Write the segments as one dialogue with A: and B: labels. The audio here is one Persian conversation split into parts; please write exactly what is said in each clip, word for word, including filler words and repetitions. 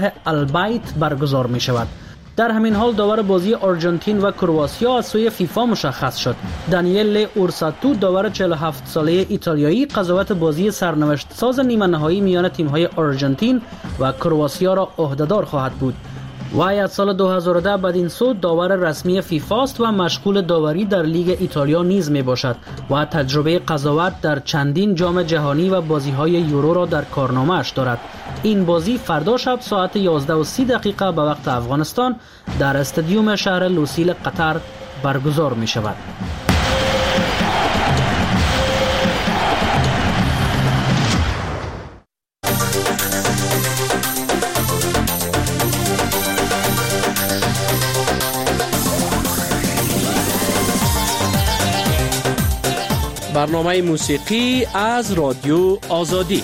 A: البیت برگزار می شود. در همین حال داور بازی آرژانتین و کرواتیا از سوی فیفا مشخص شد. دانیل اورساتو داور چهل و هفت ساله ایتالیایی قضاوت بازی سرنوشت ساز نیمه نهایی میان تیم‌های آرژانتین و کرواتیا را عهده‌دار خواهد بود. وی از سال دو هزار و ده بدین سو داور رسمی فیفا است و مشغول داوری در لیگ ایتالیا نیز می باشد و تجربه قضاوت در چندین جام جهانی و بازی‌های یورو را در کارنامه‌اش دارد. این بازی فردا شب ساعت یازده و سی دقیقه به وقت افغانستان در استادیوم شهر لوسیل قطر برگزار می شود.
B: برنامه موسیقی از رادیو آزادی.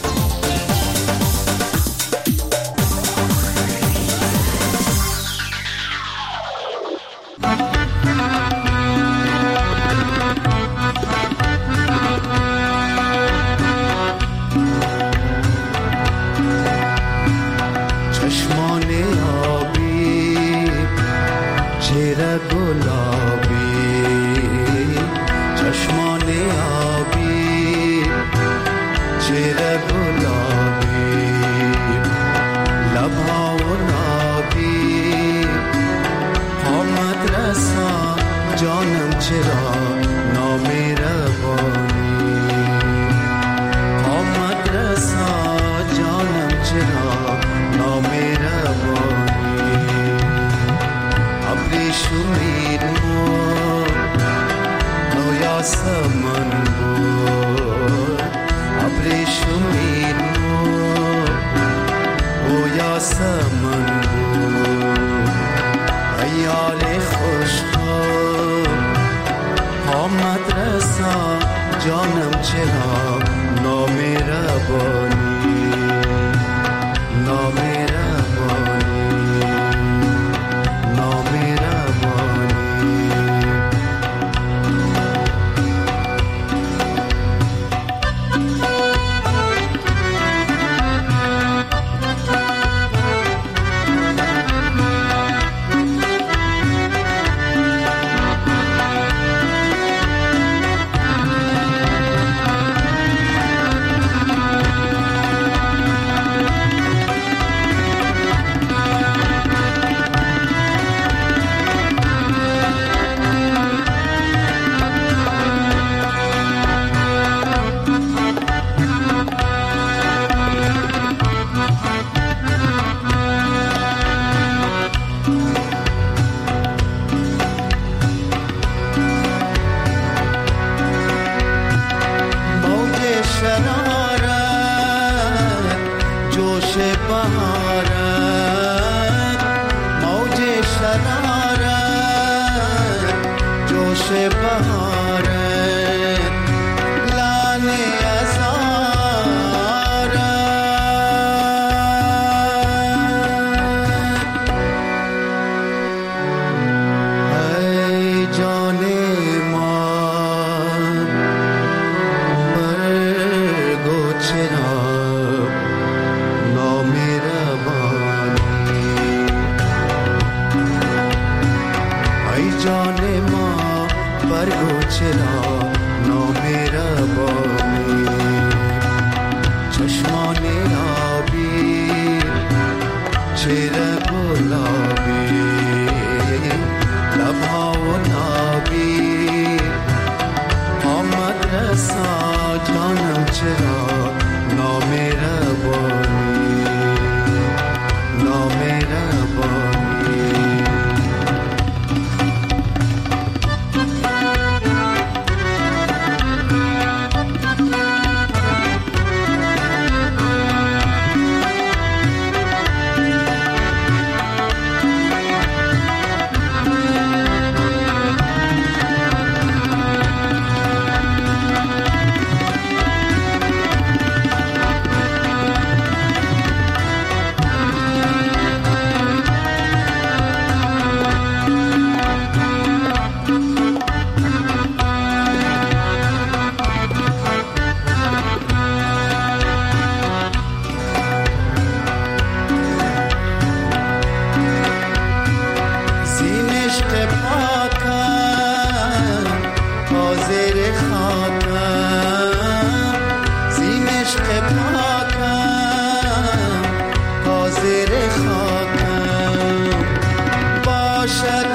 C: زیر خاکم باشد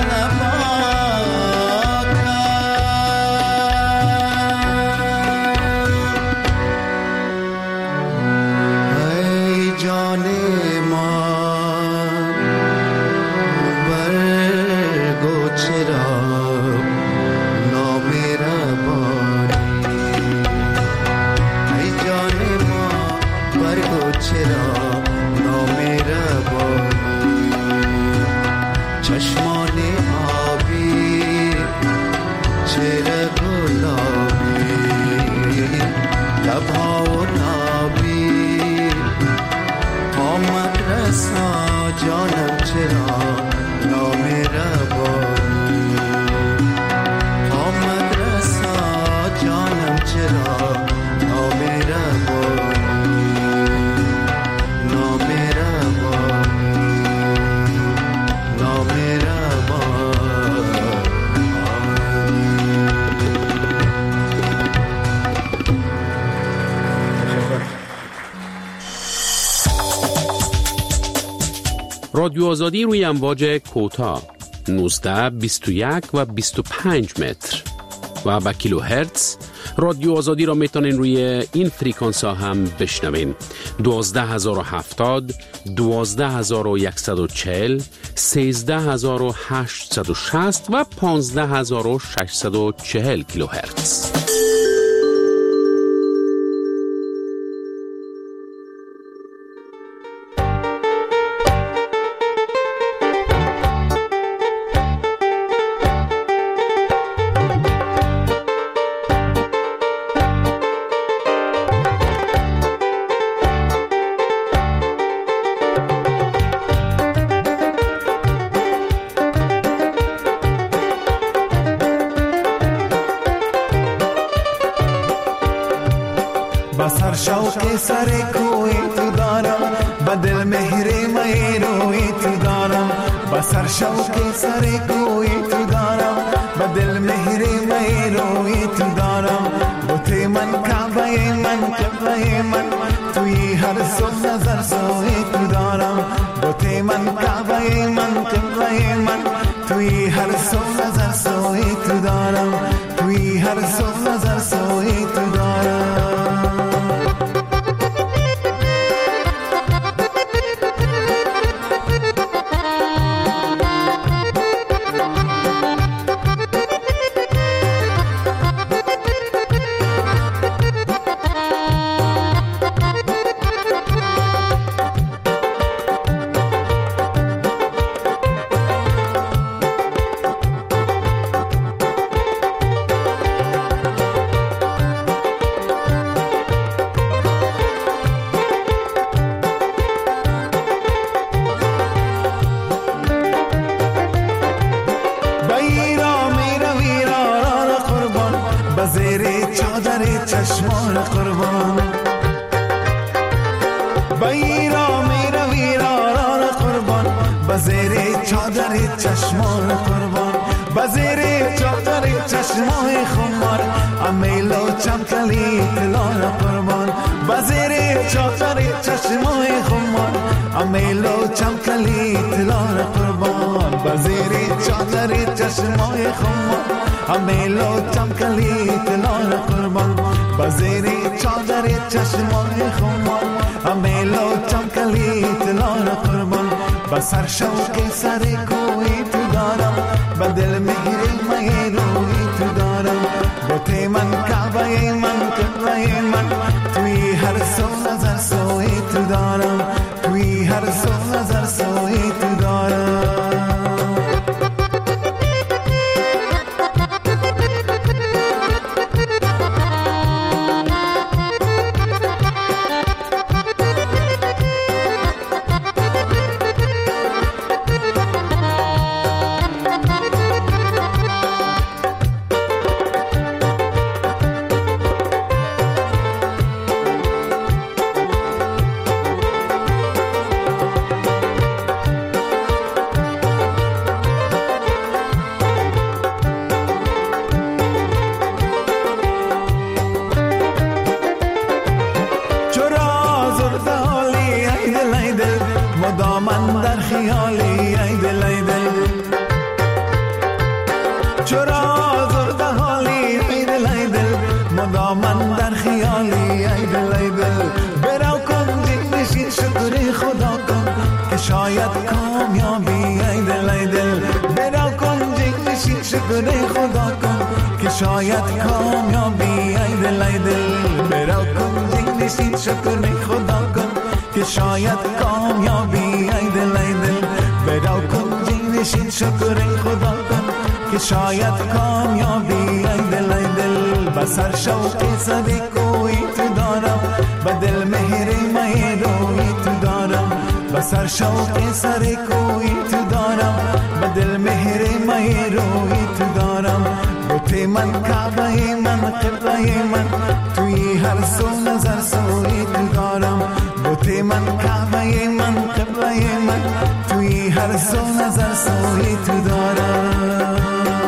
B: رادیو آزادی روی امواج کوتاه نوزده، بیست و یک و بیست و پنج متر و با کیلو هرتز. رادیو آزادی را میتونین روی این فریکانس ها هم بشنوین: دوازده هزار و هفتاد، دوازده هزار و صد و چهل، سیزده هزار و هشتصد و شصت و پانزده هزار و ششصد و چهل کیلو هرتز.
D: بسر شوق سر کوی تو دارم، بدل مهر میروی تو دارم. بسر شوق سر کوی تو دارم، بدل مهر میروی تو دارم. بوته من کعبه من کعبه من، توی هر سو نظر سوی تو دارم. بوته من کعبه من کعبه من، توی هر سو نظر سوی تو دارم. توی هر سو نظر سوی تو دارم. چشمان قربان بیرا میرا ویران قربان، بزیر چادر چشمان قربان. بزیر چادر چشمان خمار، امیلو چمکلی تلان قربان. بزیر چادر چشمان خمار، امیلو چمکلی تلان قربان. بزیر چادر چشمان خمار، امیلو چمکلی تلان قربان. بزیر چادر چشمان خمار، امیلو چمکلی تلان قربان. بسر شوق سر کوی تو دارم، بدل مهر میروی تو دارم. بوته من کعبه من کعبه من، توی هر سو نظر سوی تو دارم. توی هر سو نظر سوی تو دارم. مدام در خیالی ای دل ای دل چرا زرده حالی ای دل ای دل مدام در خیالی ای دل ای دل برو کن جیب نشین شکر خدا کن که شاید کامیابی ای دل ای دل برو کن جیب نشین شکر خدا کن که شاید کامیابی ای دل ای دل برو کن جیب نشین شکر خدا کن که شاید کامیابی ای دل ای دل برو کن جیب نشین شکر خدا کن که شاید کامیابی ای دل ای دل بسر شوق صدی کوئی تو دارم با دل مهر مهروی تو دارم بسر شوق سر کوئی تو دارم با دل مهر مهروی تو دارم بوت من کعبه من قبله من توی هر سو نظر سوی تو دارم بوت من کعبه من قبله من توی هر سو نظر سوی تو دارم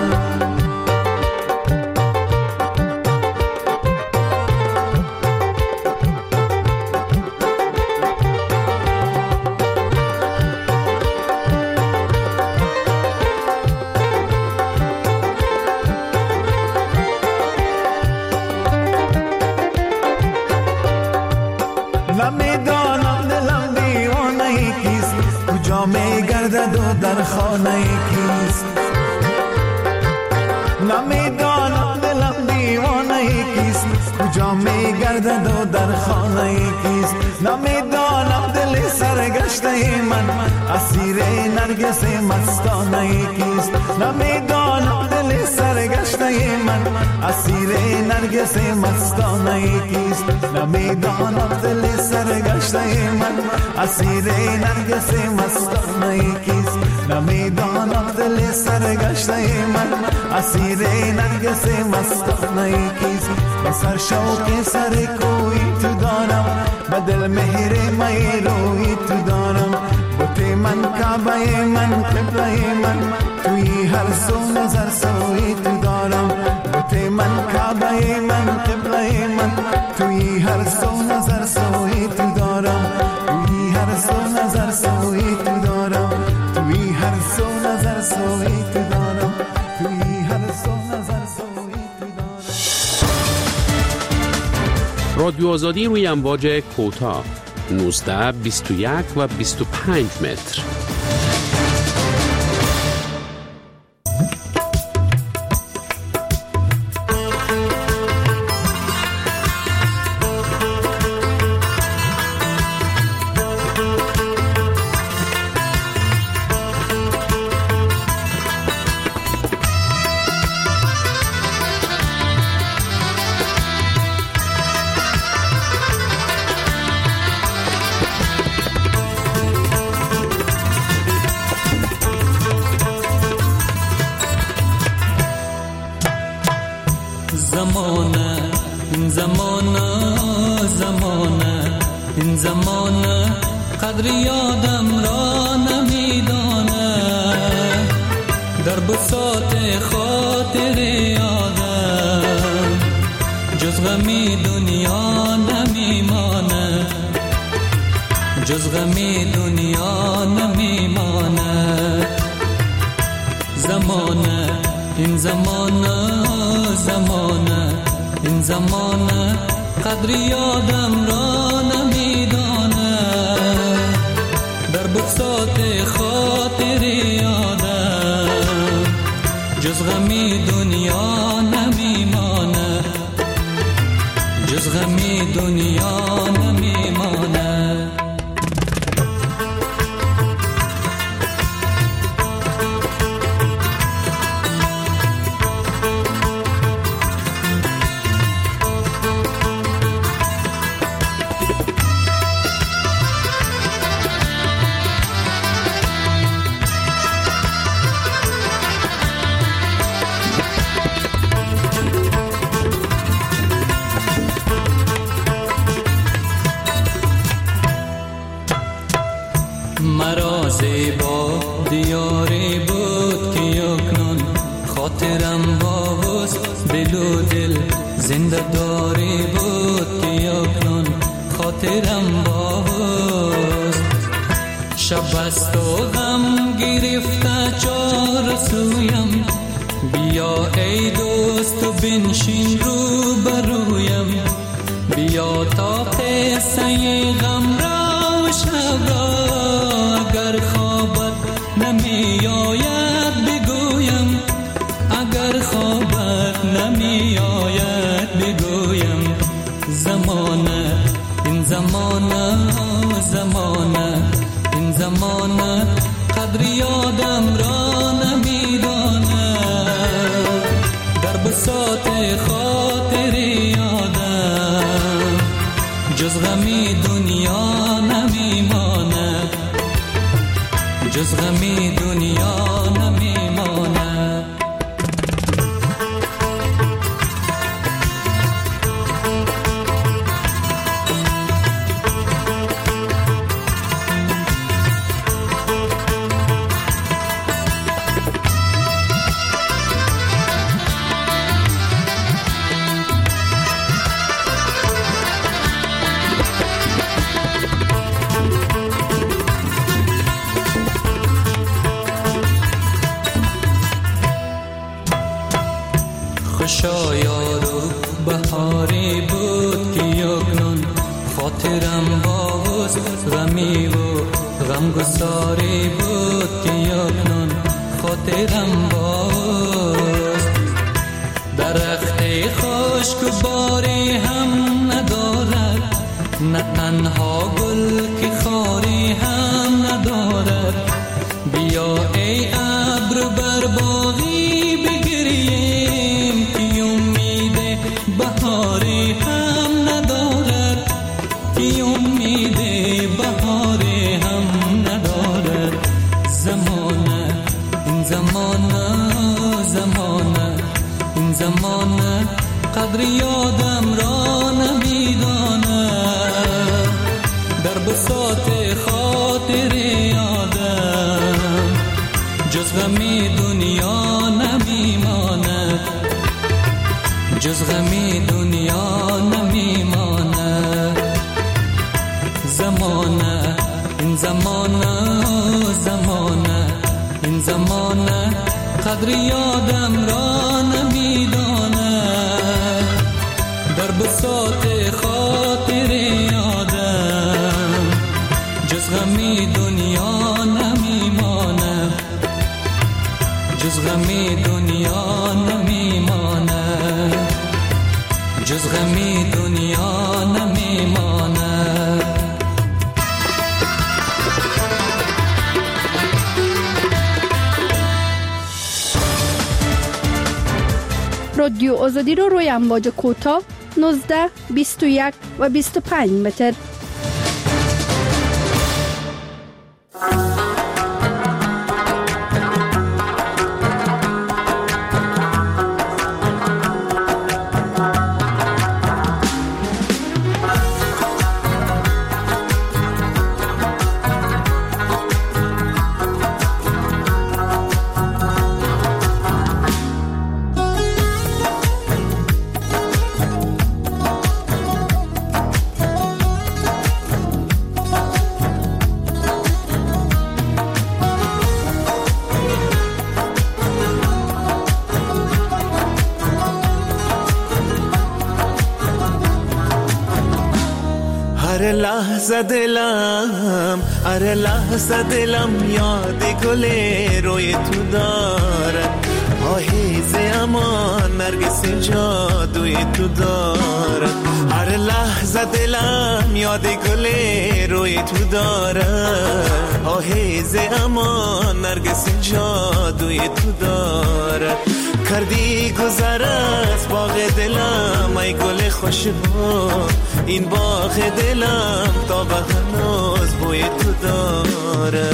D: در خانه کیست نمیدانم دلم دیوانه کیست کجا میگردد و در خانه کیست نمیدانم دل سرگشته من اسیر نرگس مستانه کیست نمیدانم دل سرگشته من اسیر نرگس مستانه کیست نمیدانم دل سرگشته من اسیر نرگس مستانه کیست نمیدانم دل سرگشته من اسیر نرگس مستانه کیست بسر شوق سر کوی تو دارم با دل مهر مهروی تو دارم بوت من کعبه من قبله من توی هر سو نظر سوی تو دارم بوت من کعبه من قبله من توی هر سو نظر سوی تو دارم توی هر سو نظر سوی تو دارم توی هر سو نظر سوی تو دارم توی هر سو نظر سوی تو دارم.
B: رادیو آزادی روی امواج کوتاه نوزده بیست و یک و بیست و پنج متر.
E: زمانه این زمانه زمانه این زمانه قدر یادم را نمیدانه در بساط خاطر یادم جز غمی دنیا نمیمانه جز غمی دنیا نمیمانه زمانه این زمانه زمانه این زمانه قدر یادم را نمیدانه در بساط خاطر یادم جز غمی دنیا نمیمانه جز غمی دنیا نمیمانه مرا زیبا دیاری بود که یکنون خاطرم با وست دل و دل زنده داری بود که یکنون خاطرم با وست شب است و غم گرفته چار سویم، بیا ای دوست و بنشین رو برویم، بیا تا قصه غم را و شب را اگر خوابت نمی آید بگویم، اگر خوابت نمی آید بگویم. زمانه این زمانه زمانه این زمانه قدر یادم را نمی داند، در بساط خاطر یادم جز غمی دنیا نمی ماند، جز غمی دنیا نمی ماند. خوشا یارو بهاری بود که یکنون خاطرم باز غمی و غمگساری بود که یکنون خاطرم باز. درخت خشک و باری هم ندارد، نه تنها گل که خاری هم ندارد. بیا ای ابر بر باغی بگریم که امید بهاری هم ندارد، که امید بهاری هم ندارد. زمانه این زمانه زمانه این زمانه قدر یادم را نمی داند، در بساط خاطر یادم جز غمی دنیا نمی ماند، جز غمی دنیا نمی ماند. زمانه این زمانه زمانه این زمانه قدر یادم را نمی داند، در بساط خاطر یادم جز غمی دنیا نمی ماند، جز غمی دنیا نمی ماند، جز غمی دنیا نمی ماند.
F: رادیو آزادی رو روی امواج کوتاه نوزده، بیست و یک و بیست و پنج متر.
D: هر لحظه دلم هر لحظه دلم یاد گل روی تو دارد، آهیز امان نرگس جادوی تو دارد. هر لحظه دلم یاد گل روی تو دارد، آهیز امان نرگس جادوی تو دارد. کردی گذر از باغ دلم ای گل خوشبو، این باغ دلم تا به هنوز بوی تو داره.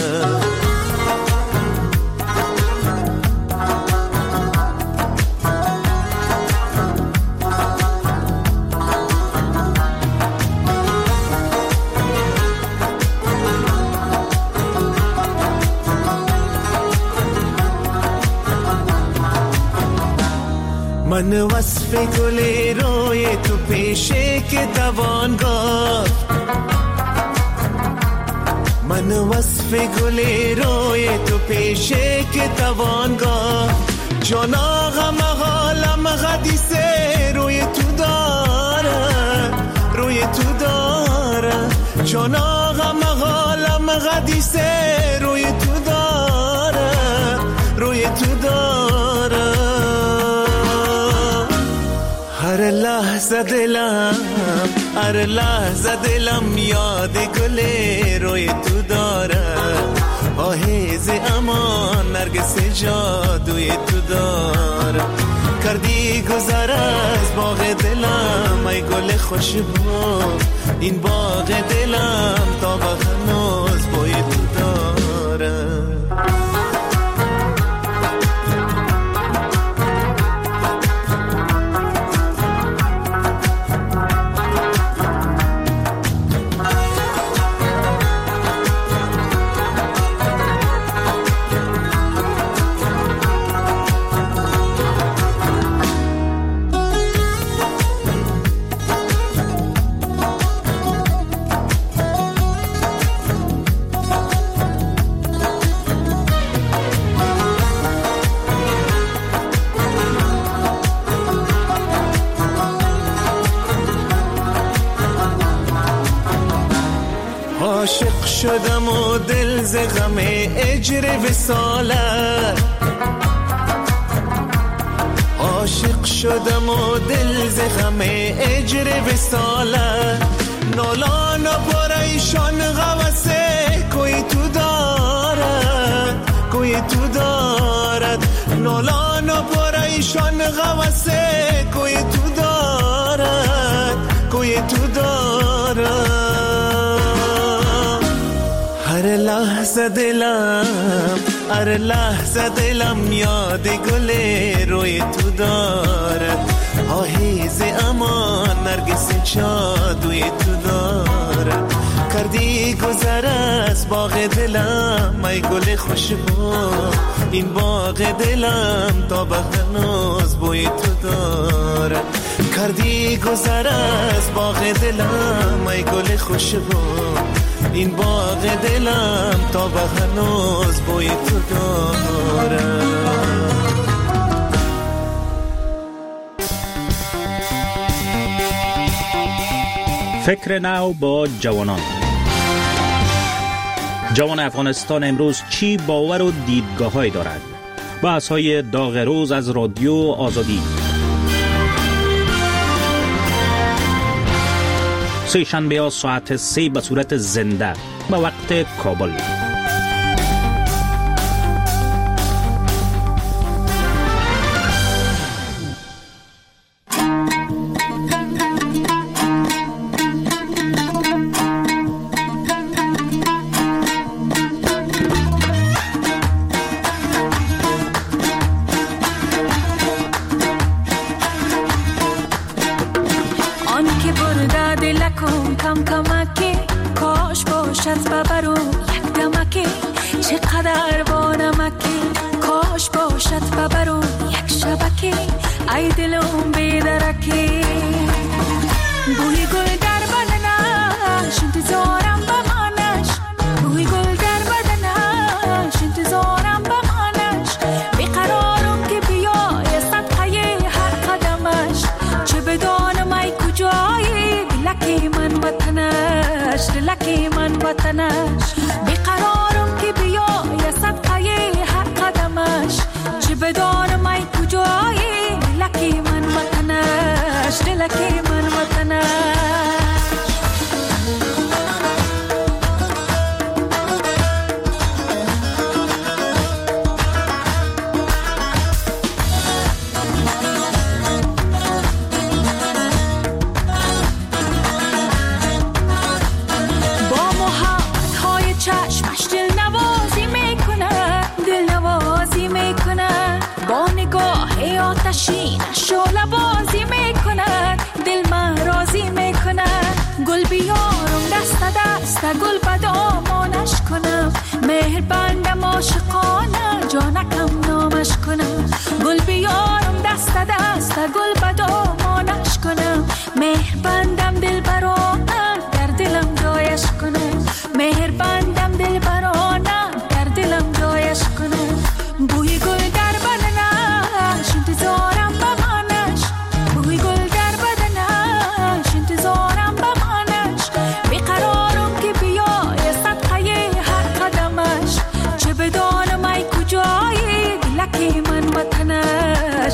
D: من وصف گل روی تو پیشه که دوان گفت،
C: من وصف گل روی تو پیشه که توانگاه جان آقا مقالم حدیثه روی تو داره روی تو داره جان آقا مقالم حدیثه روی تو داره روی تو داره هر لحظه دلم هر لحظه دلم یاد گل روی تو داره آهیز امان نرگس جادوی تو داره کردی گذر از باغ دلم ای گل خوشبو این باغ دلم تا به هنوز بوی تو داره عاشق شدم و دل ز غم اجر وصالت عاشق شدم و دل ز غم اجر وصالت نالان و پریشان غوثه کوی تو دارد کوی تو دارد نالان و پریشان غوثه کوی تو دارد کوی تو دارد هر لحظه دلم هر لحظه دلم یاد گل روی تو دارد آهیز امان نرگس جادوی تو دارد کردی گذر از باغ دلم ای گل خوشبو این باغ دلم تا به هنوز بوی تو دارد کردی گذر از باغ دلم ای گل خوشبو این باغ دلم تا به هنوز بوی تو داره
G: فکر نو با جوانان. جوان افغانستان امروز چی باور و دیدگاه‌هایی دارد؟ بحث‌های داغ روز از رادیو آزادی. سه شنبه ها ساعت سه به صورت زنده به وقت کابل.
H: مهربندم دل برام در دلم جایش کنه مهربندم دل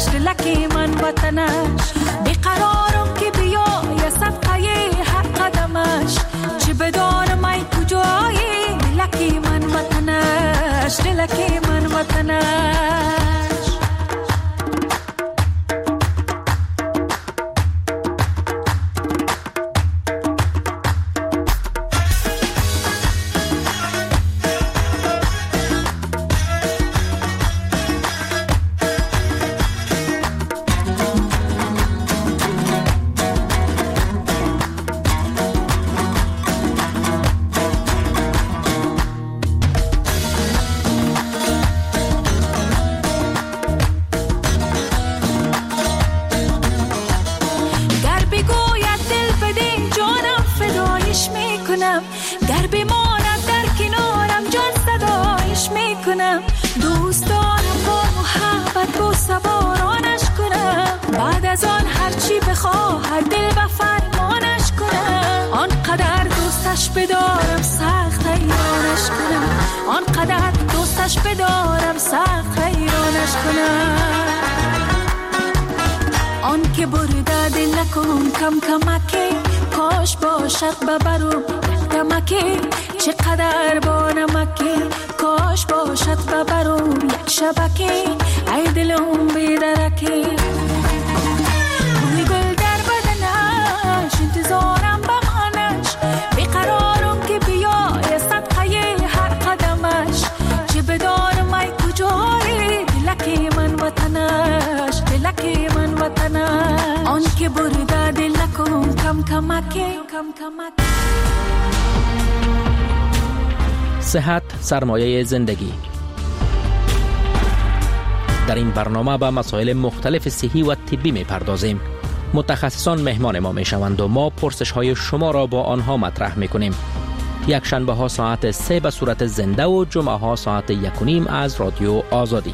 H: دلکی من وطنش بیقرارم که بیای صدقه هر قدمش چه بدانم ای کجایی دلکی من وطنش دلکی من وطنش گر بماند در کنارم جان صدایش میکنم دوست دارم با محبت با سوارانش کنم بعد از آن هرچی بخواهد دل به فرمانش کنم آنقدر دوستش بدارم سخت حیرانش کنم آنقدر دوستش بدارم سخت حیرانش کنم آن که برده دل نکن کم کمکی کاش باشد ببرم کمکی چقدر با نمکی کاش باشد ببرم یک شبکی ای دلم بیدرکی روی گل در بدنش انتظارم بمانش بیقرارم که بیای صدقه هر قدمش چه بدانم ای کجایی دلکی من وطنش دلکی من وطنش آن که برده دل نکن کم کمکی کم کمکی
I: صحت سرمایه زندگی. در این برنامه به مسائل مختلف صحی و طبی می پردازیم. متخصصان مهمان ما می شوند و ما پرسش های شما را با آنها مطرح می کنیم. یک شنبه ها ساعت سه به صورت زنده و جمعه ها ساعت یک و نیم از رادیو آزادی.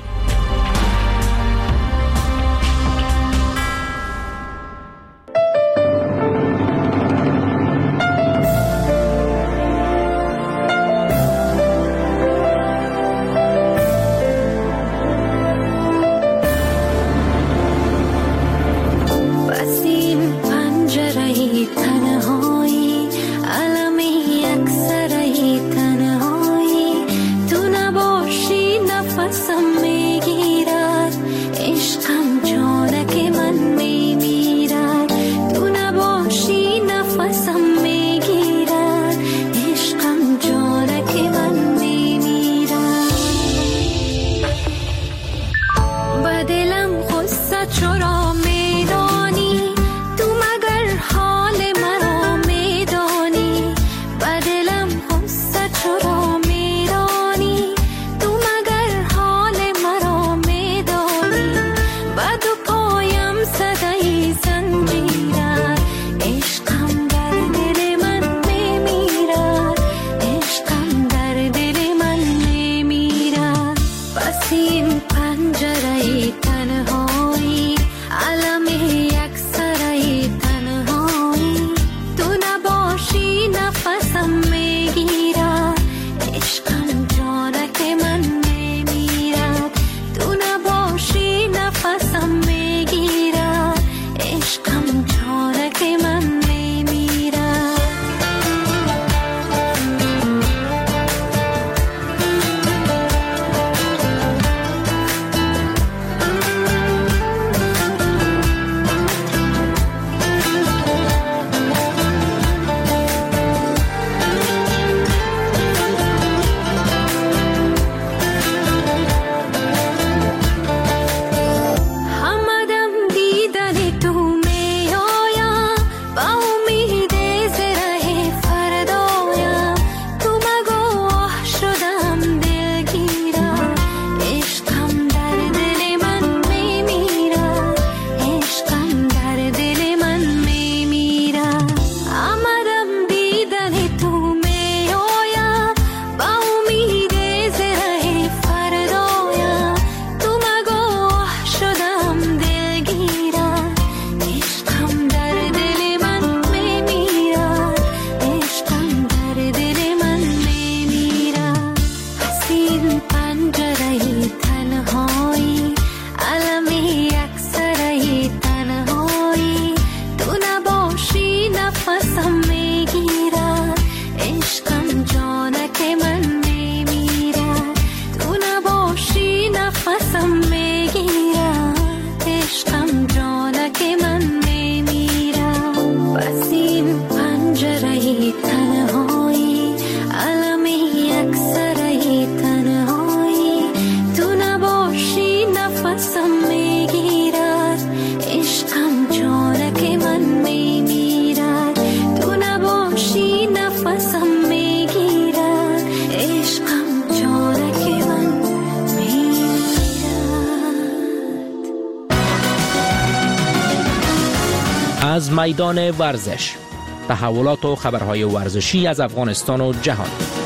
I: از میدان ورزش، تحولات و خبرهای ورزشی از افغانستان و جهان.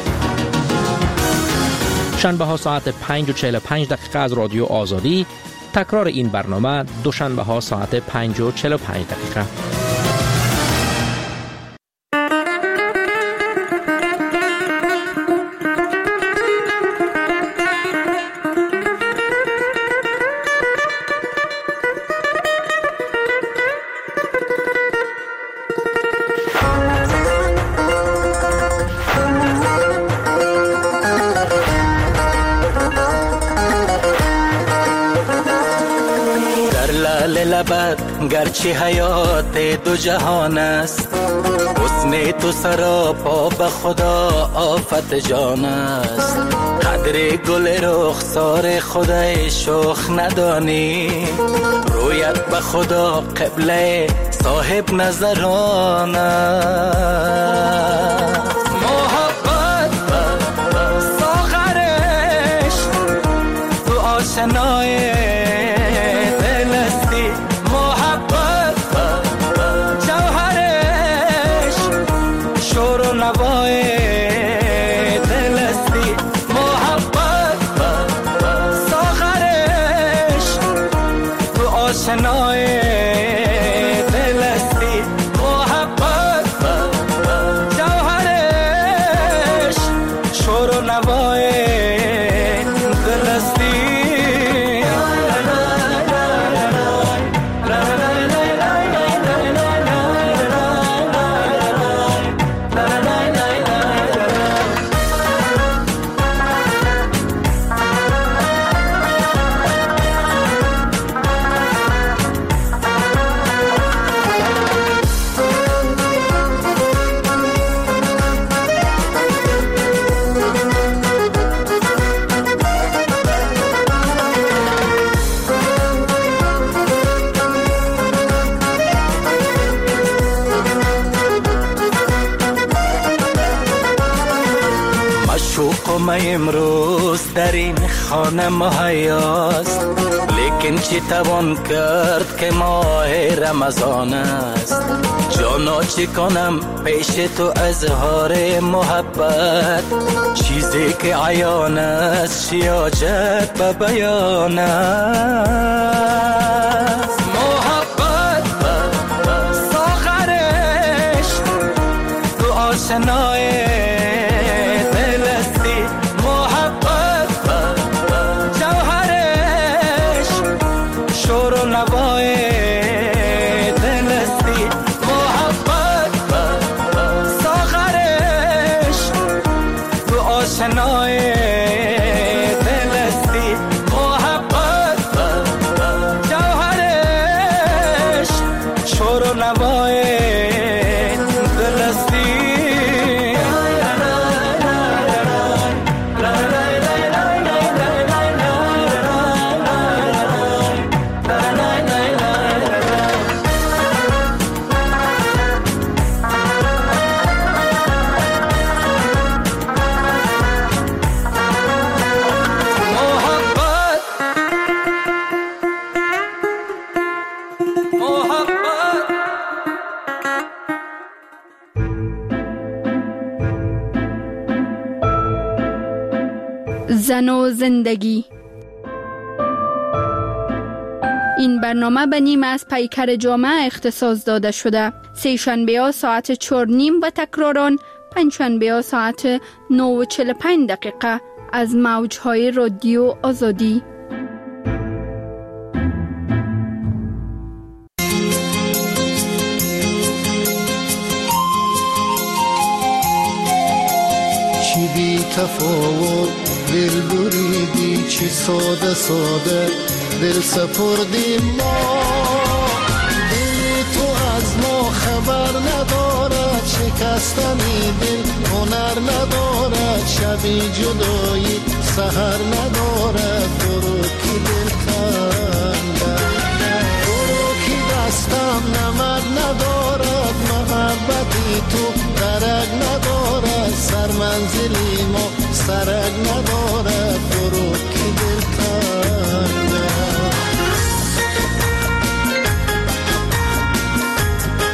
I: شنبه ها ساعت پنج و چهل و پنج دقیقه از رادیو آزادی. تکرار این برنامه دوشنبه ها ساعت پنج و چهل و پنج دقیقه.
C: گرچه حیات دو جهان است، حسن تو سراپا به خدا آفت جان است. قدر گل رخسار خدای شوخ ندانی، رویت به خدا قبله صاحب نظران است. محبت ساغرش تو آشنای امروز در این خانه مهیاست، لیکن چی توان کرد که ماه رمضان است. جانا چی کنم پیش تو اظهار محبت، چیزی که عیان است شیاجت به بیان است. محبت ساغرش تو آشنای
F: زن و زندگی. این برنامه به نیم از پیکر جامعه اختصاص داده شده. سه شنبه ها ساعت چهار نیم و تکراران پنج شنبه ها ساعت نه و چهل و پنج دقیقه از موجهای رادیو آزادی.
J: چی بی تفاوت دل بریدی، چی ساده ساده دل سپردی ما. دل تو از ما خبر ندارد، شکستنی دل هنر ندارد. شبی جدایی سحر ندارد، برو کی دل کندد، برو کی دستم نمد ندارد. محبتی تو درک ندارد، سر منزلی ما سرک ندارد، برو کی دل کندد.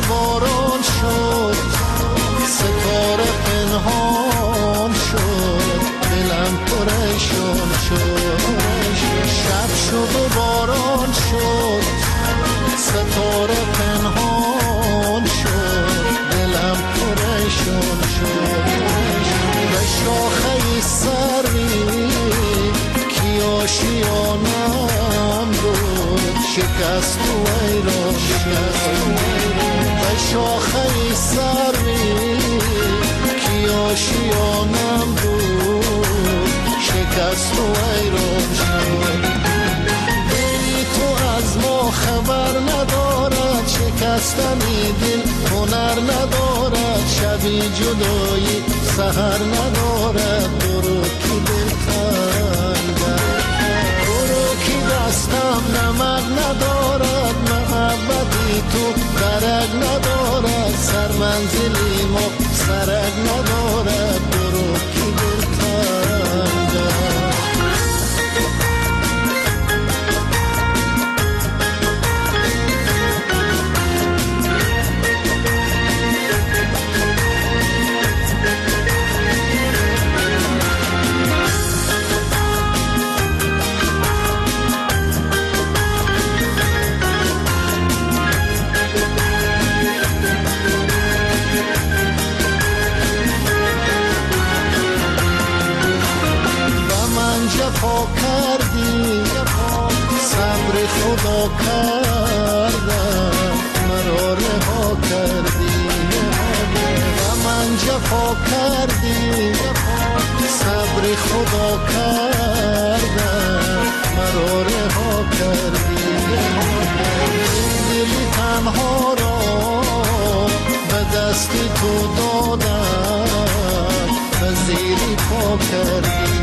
J: باران شد، ستاره پنهان شد، دلم پریشان شد. شب شد و باران شد، ستاره پنهان شد، دلم پریشان شد. به شاخه سری کی آشیانم بود، شکست و ویران شد. به شاخه سری کی آشیانم بود، شکست و ویران شد. دلی تو از ما خبر ندارد، شکستنی دل هنر ندارد. شبی جدایی سحر ندارد، برو کی دل تنگم، برو کی دستم نمک ندارد. محبتی تو درک ندارد، سر منزلی ما سرک ندارد، برو کی دل تنگم. جفا کردی، صبر خدا کردم، مرا رها کردی. و من جفا کردی، صبر خدا کردم، مرا رها کردی. دلی تنها را به دستی تو دادم، به زیری پا کردی.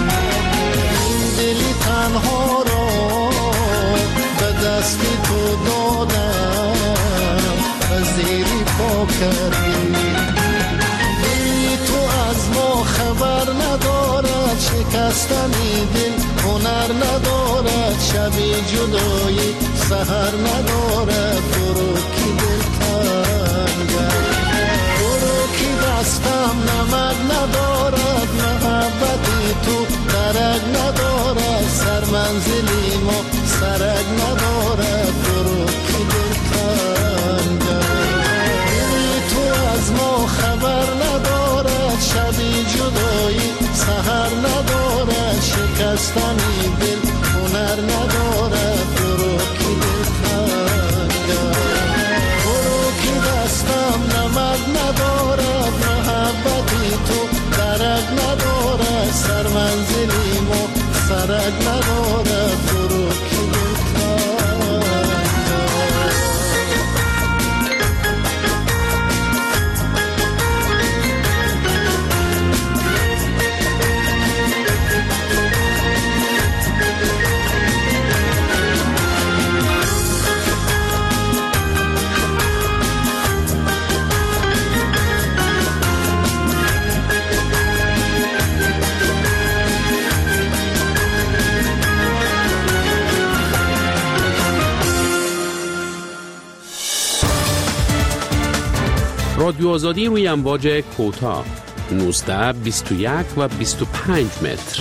J: دلی تنها را به دستی تو دادم، به زیری پا کردی. دلی تو از ما خبر ندارد، شکستنی دل هنر ندارد. شبی جدایی سحر ندارد، برو کی دل تنگم، برو کی دستم نمک ندارد. محبتی تو درک ندارد، سر منزلی ما سرک ندارد، برو کی دل تنگم. دلی تو از ما خبر ندارد، شبی جدایی سحر ندارد. شکستنی دل هنر ندارد، برو کی دل تنگم، برو کی دستم نمک ندارد. محبتی تو درک ندارد، سر منزلی ما سرک ندارد، برو کی دل تنگم.
B: رادیو آزادی روی امواج کوتاه نوزده بیست و یک و بیست و پنج متر.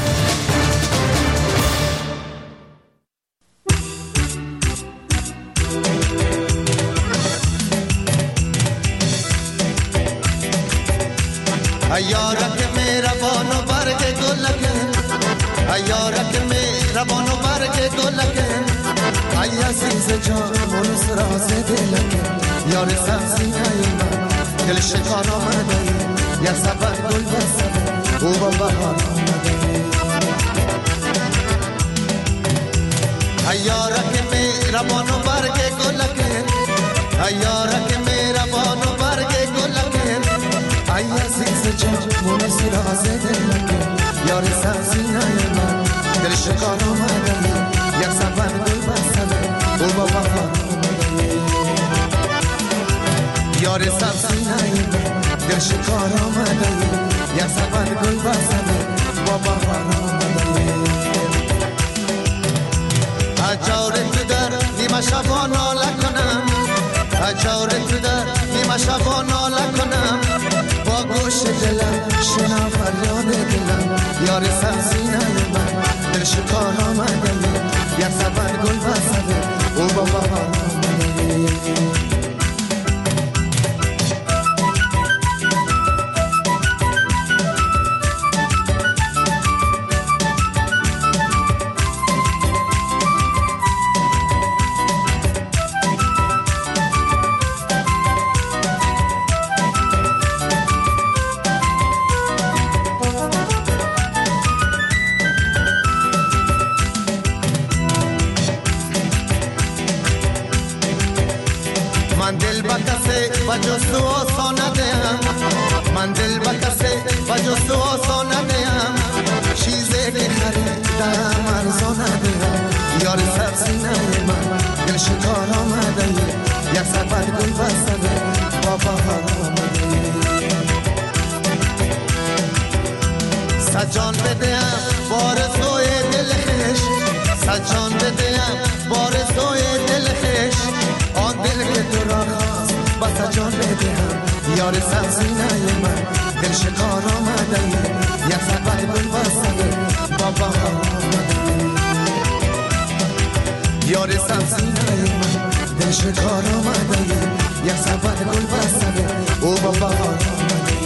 K: ایارک مهربان و برگ گلکه، ایارک مهربان و برگ گلکه، ای عزیز جان منس راز دلکه، یار سبزی نیومد دل شکار آمده، یا سبر گل بسده او با بهار آمده. ایارک مهربان و برگ گلکه، ایارک مهربان و برگ گلکه، ای عزیز جان منس راز دلکه، یار سبزی نیومد دل شکار آمده، یا سبر گل بسده او با بهار آمده. یار سبزی نیومد دل شکار آمده، یا سبر گل بسده با بهار آمده. اجاره تو در نیمه شبا ناله کنم، تجار تو در نیمه شبا ناله کنم با گوش دلم شنا فریاد دلم یار سبزینه من دل شکار آمده یک سفر گل بسده او بابا آمده من دل با کسی و جز تو آسان ندیم من دل با کسی و جز تو آسان ندیم چیزی که خریدم ارزان ندیم یار سبزینه من دل شکار آمده یک سفر گل بسده با بهار آمده سجان بدیم بارزوی دل خش سجان بدیم بارزوی دل خش آن دل که تو را خواست با سجان بدهم یار سبزینه من دل شکار آمده یک سفر گل بسده با بهار آمده یار سبزینه من دل شکار آمده یک سفر گل بسده او با بهار آمده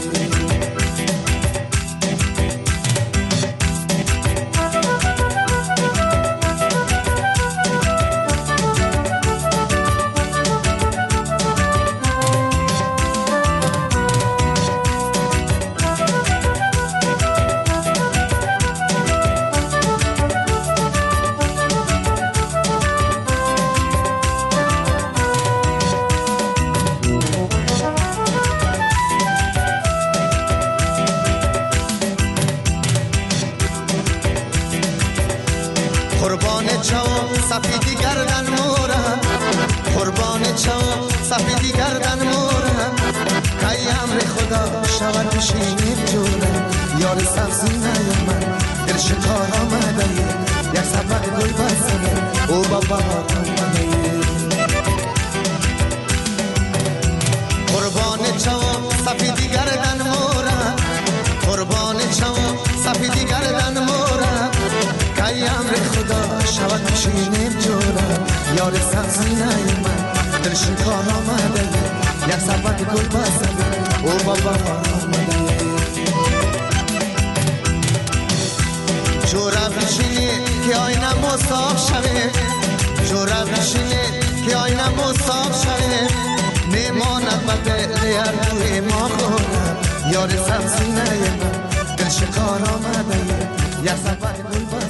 K: قربان چاو سفیدی گردن مورم قربان چاو سفیدی گردن مورم کای امر خدا شود بشینیم جورم یار سبزینه من دل شکار آمده یک سفر گل بسده او با بهار آمده قربان چاو سفیدی گردن مورم قربان چاو سفیدی گردن مورم کای امر خدا شود بشینیم جورم یار سبزینه من دل شکار آمده یک سفر گل بسده او با بهار آمده جورم بشینی که آینه مصاف شوه جورم بشینی که آینه مصاف شوه میماند و دل هر دوی ما خورم یار سبزینه من دل شکار آمده یک سفر گل بسده